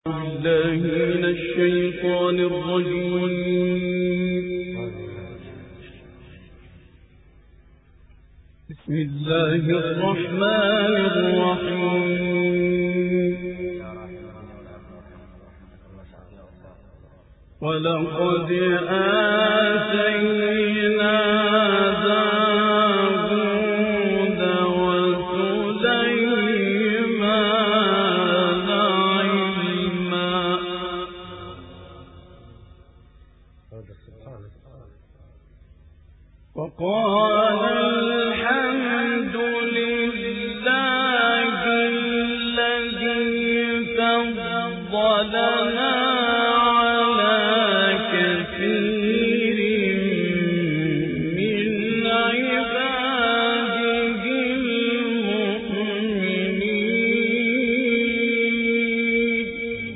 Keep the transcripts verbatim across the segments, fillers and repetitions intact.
بالله من الشيطان الرجيم. بسم الله الرحمن الرحيم. ولقد آتينا داود وسليمان علما وقال الحمد لله الذي فضلنا على كثير من عباده المؤمنين.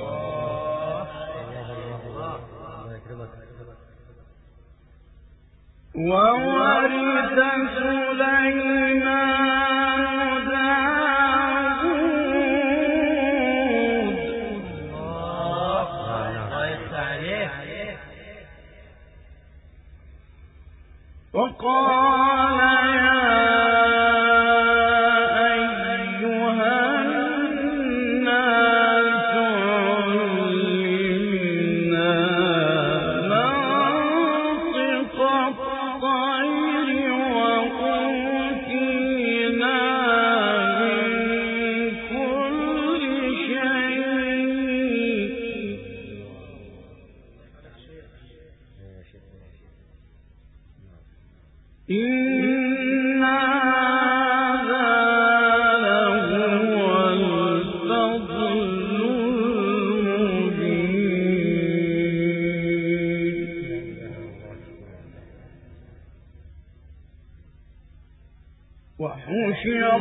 وورث سليمان داود وقال يا أيها الناس علمنا منطق الطير وأوتينا من كل شيء إن هذا لهو الفضل المبين. وحشر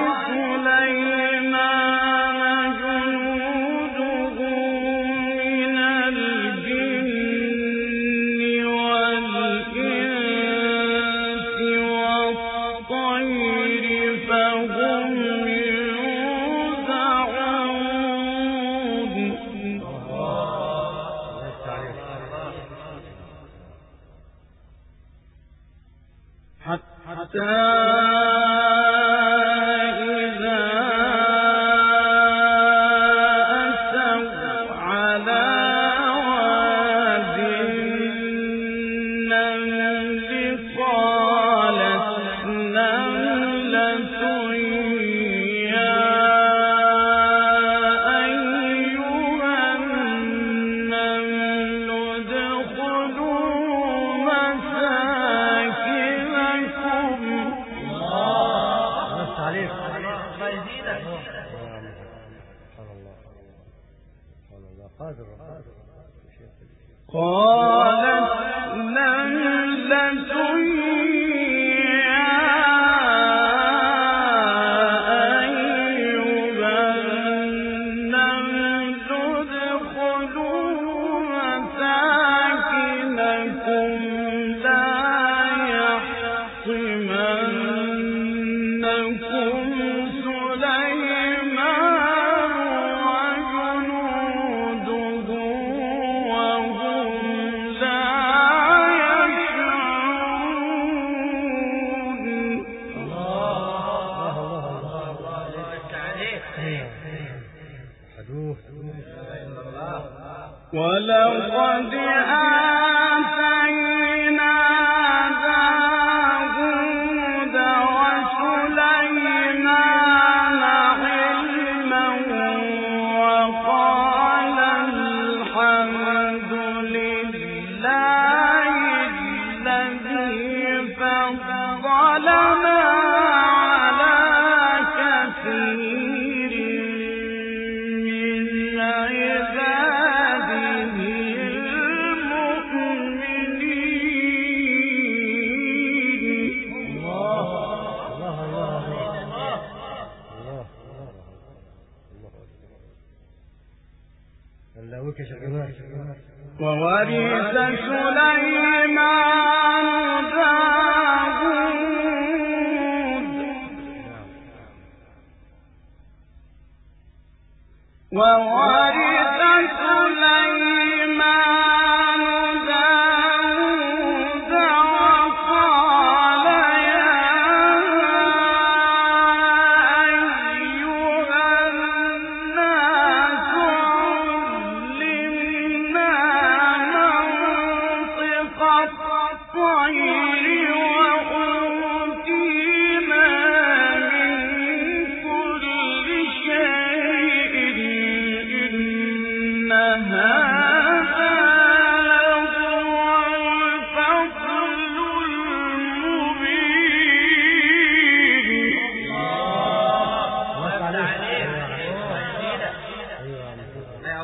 لسليمان جنوده من الجن والإنس والطير فهم يوزعون. حتى إذا أتوا على واد النمل قالت نملة يا أيها النمل ادخلوا مساكنكم قالت نملة يا أيها النمل ادخلوا مساكنكم لا يحطمنكم سليمان وجنوده وهم لا يشعرون. ولقد آتينا داود وسليمان علما وقال الحمد لله الذي فضلنا على كثير من عباده المؤمنين. وورث سليمان داود وورث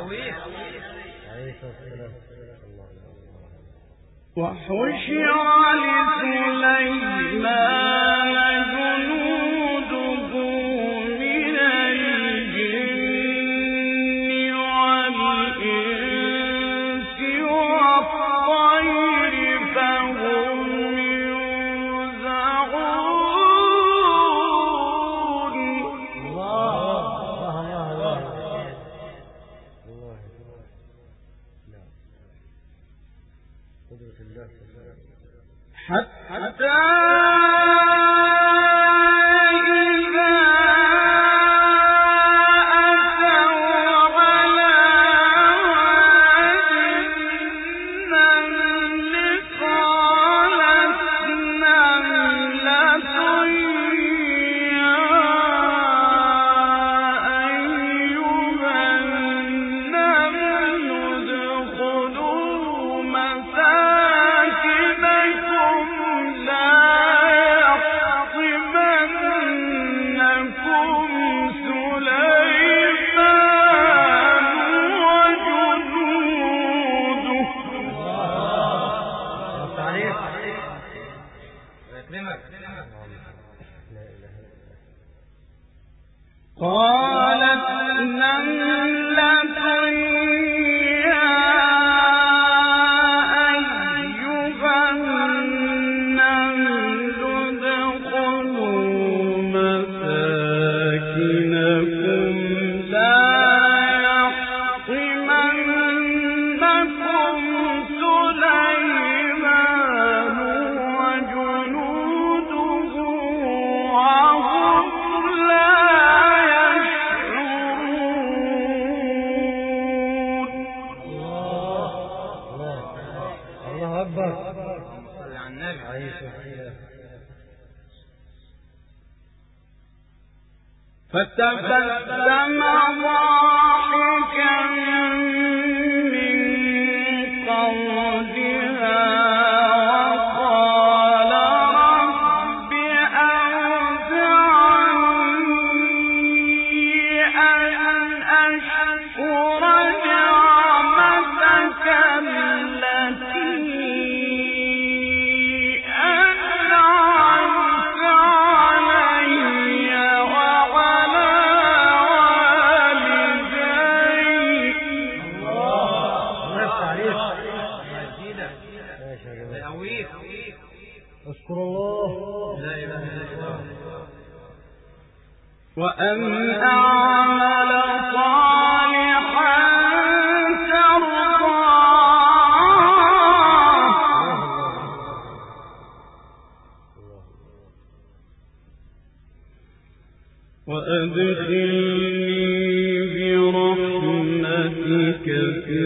وحشر لسليمان جنوده من الجن والإنس والطير فهم يوزعون. حتى قالت نملة يا أيها النمل ادخلوا مساكنكم لا يحطمنكم سليمان وجنوده وهم لا فتبسم ضاحكا من قولها وقال رب أوزعني أن أشكر نعمتك التي أنعمت علي وعلى أشكر الله لا إله إلا الله وأن أعمل صالحا ترضاه وأدخلني برحمتك في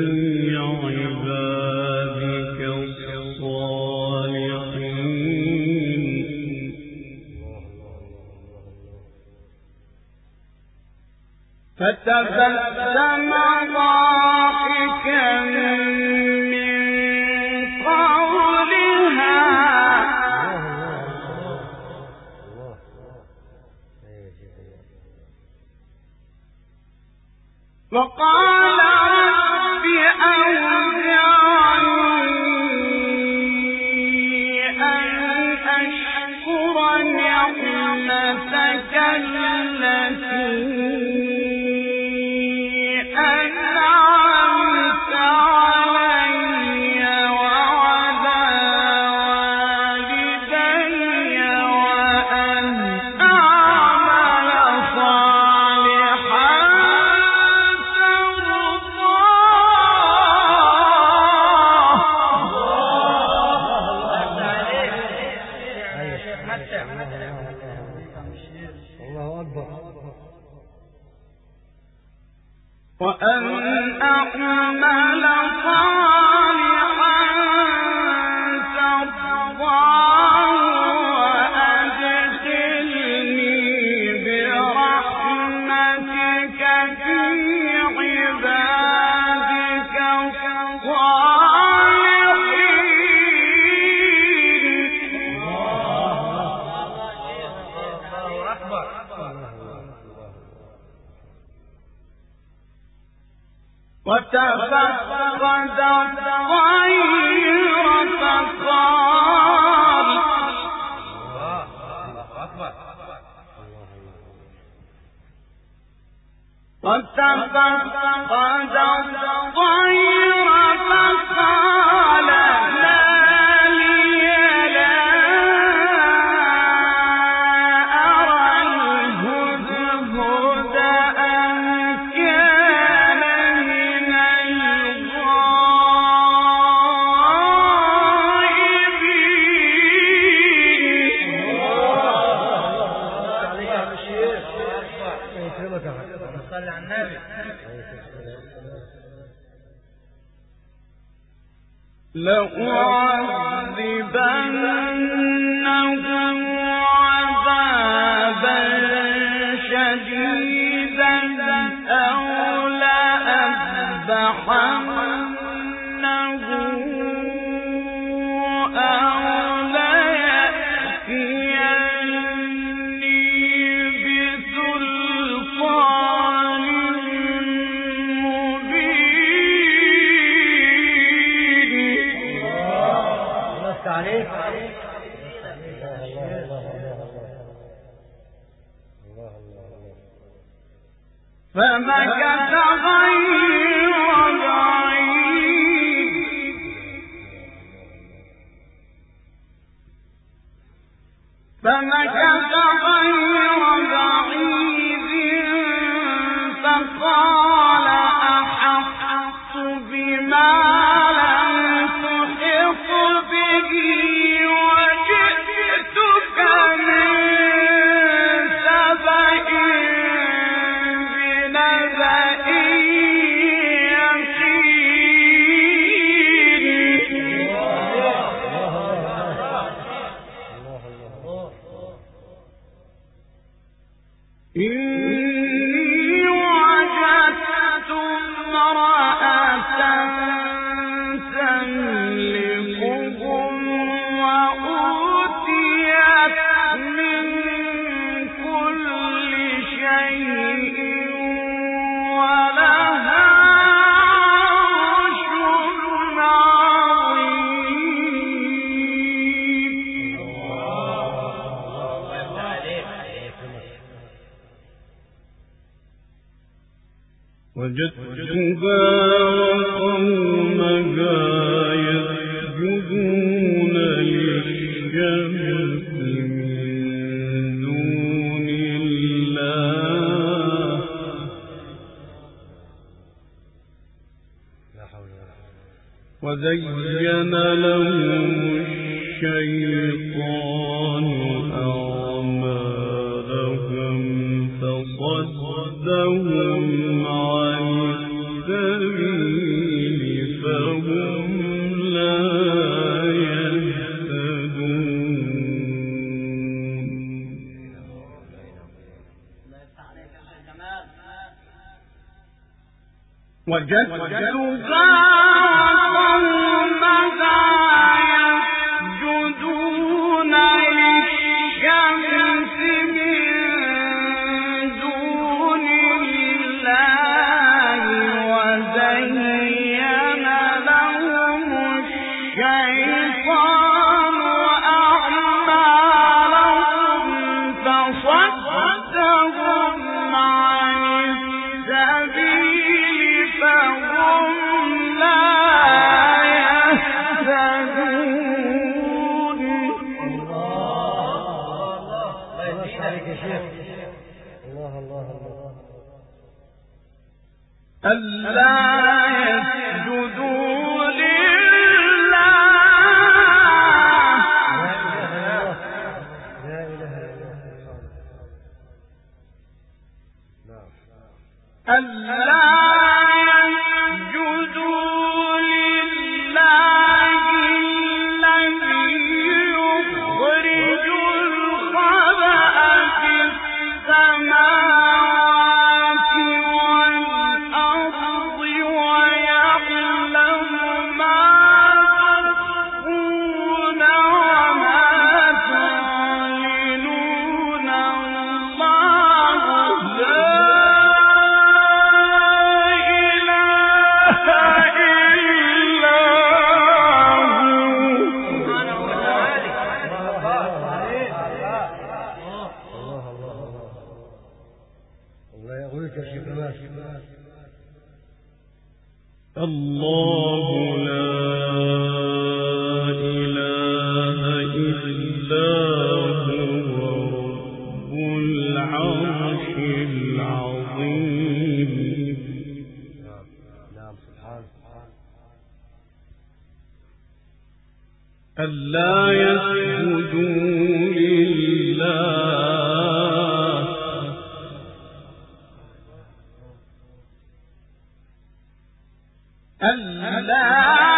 عبادك الصالحين. فتبسم ضاحكا من قولها وقال رب أوزعني أن أشكر نعمتك التي أنعمت علي وعلى والدي وأن أعمل صالحا الله أكبر. وأن أعمل صالحا ترضاه وأدخلني برحمتك في عبادك الصالحين. الله أكبر. وتفقد الطير فقال وتفقد الطير فقال ما لي لا أرى الهدهد أم كان من الغائبين. صلى على النبي. لأعذبنه عذابا شديدا أو لأذبحنه أو ليأتيني بسلطان عليك. فمكث غير بعيد فمكث غير بعيد فقال أحطت بما لم تحط به وجئتك من سبأ بنبأ يقين. إني وجدت امرأة تملكهم وأوتيت من كل شيء ولها عرش عظيم. وجدتها وقومها يسجدون للشمس من دون الله وزين لهم الشيطان أعمالهم فصدهم عن السبيل فهم لا يهتدون. وجدتها وقومها يسجدون للشمس من دون الله وزين لهم الشيطان أعمالهم فصدهم عن السبيل فهم لا الله لا إله إلا هو رب العرش العظيم. نعم سبحانه. ألا يسجدوا لله ألا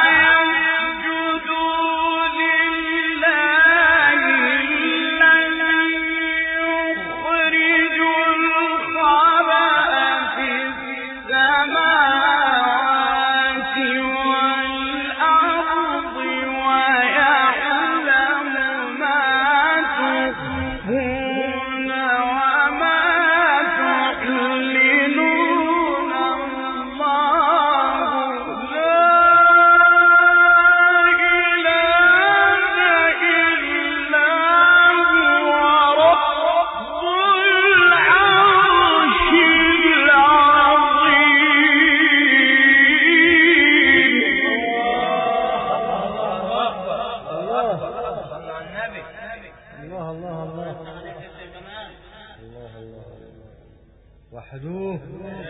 وحدوه.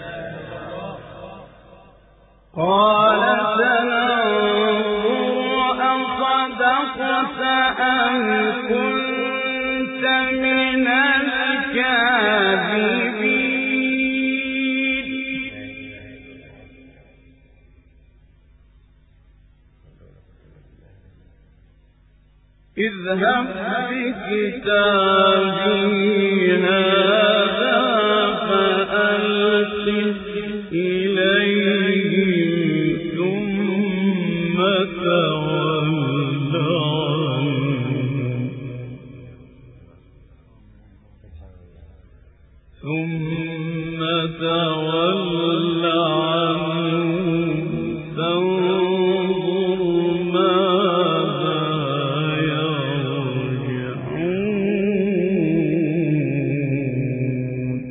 قال سننظر أصدقت أم كنت من الكاذبين. اذهب بكتابي هذا فألقه إليهم ثم تول عنهم ثم تول عنهم تنظر ماذا يرجعون.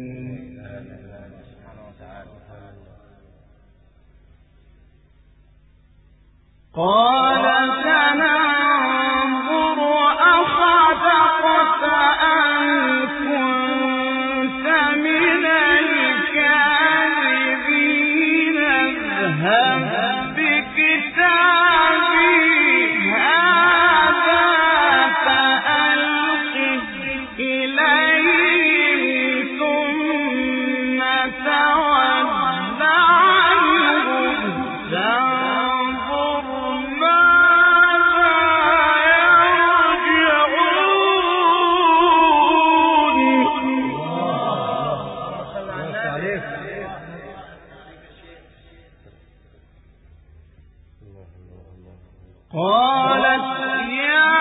قال سننظر أصدقت أم كنت من الكاذبين. اذهب بكتابي هذا فألقه إليهم ثم تول عنهم تنظر قالت يا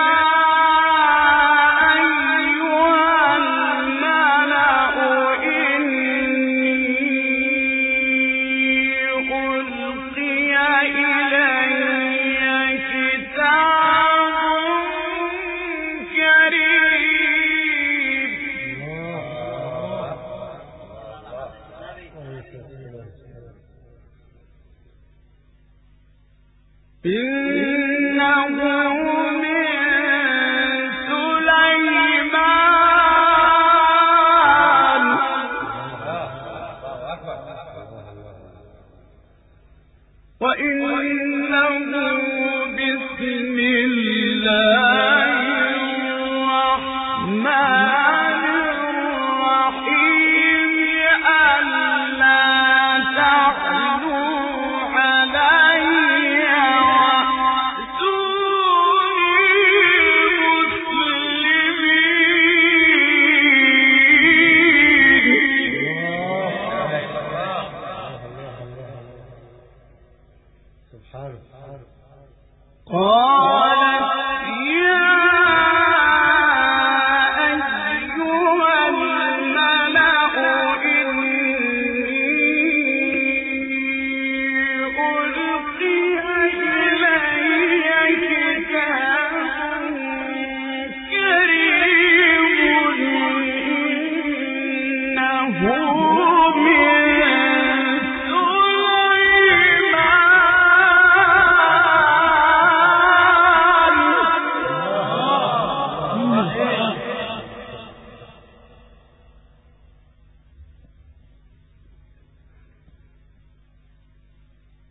أيها الملأ إني ألقي إلي كتاب كريم. إنه من سليمان وإنه بسم الله الرحمن الرحيم ألا تعلوا علي قالت يا أيها الملأ إني ألقي إلي كتاب كريم إنه من سليمان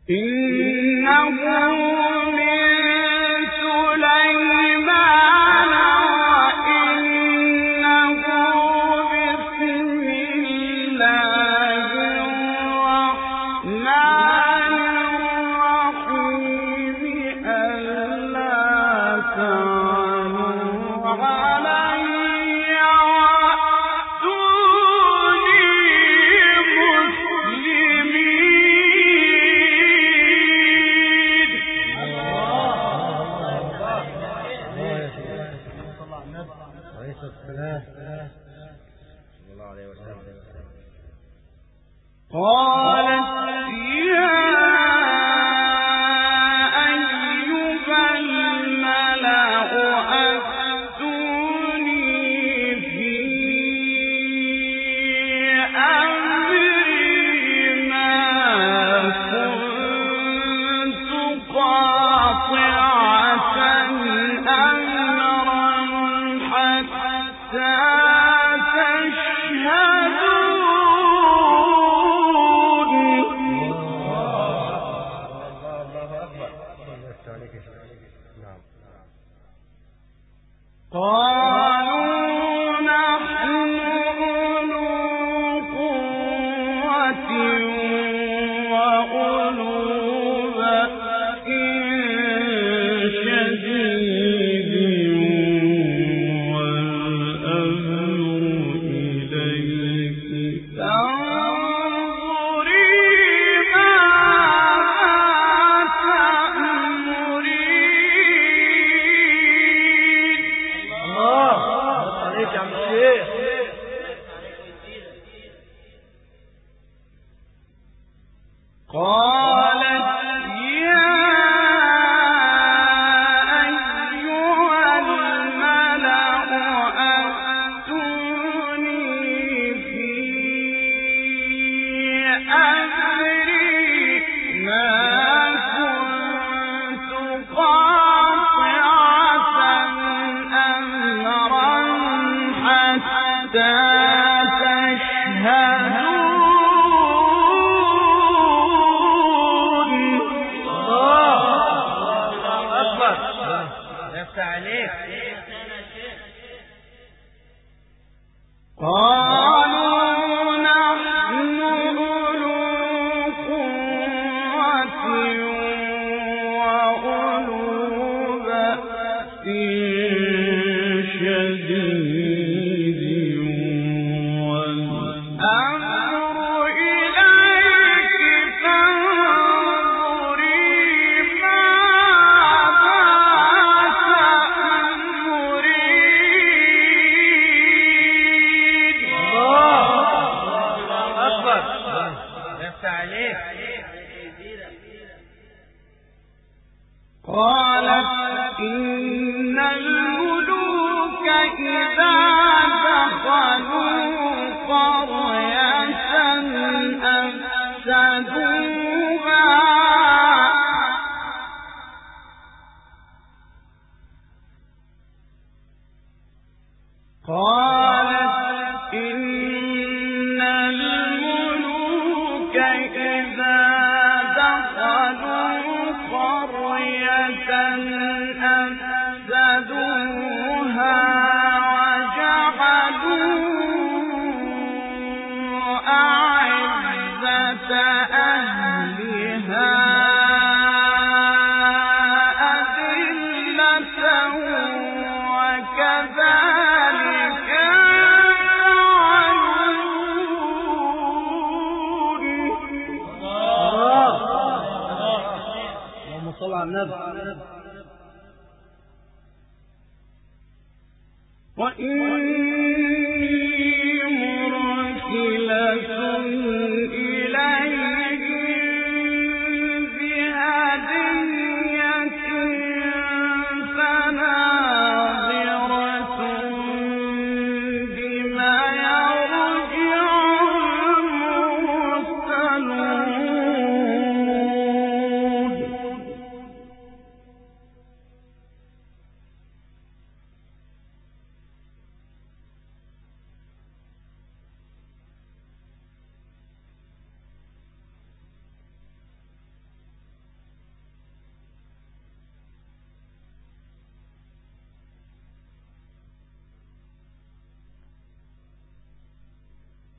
وإن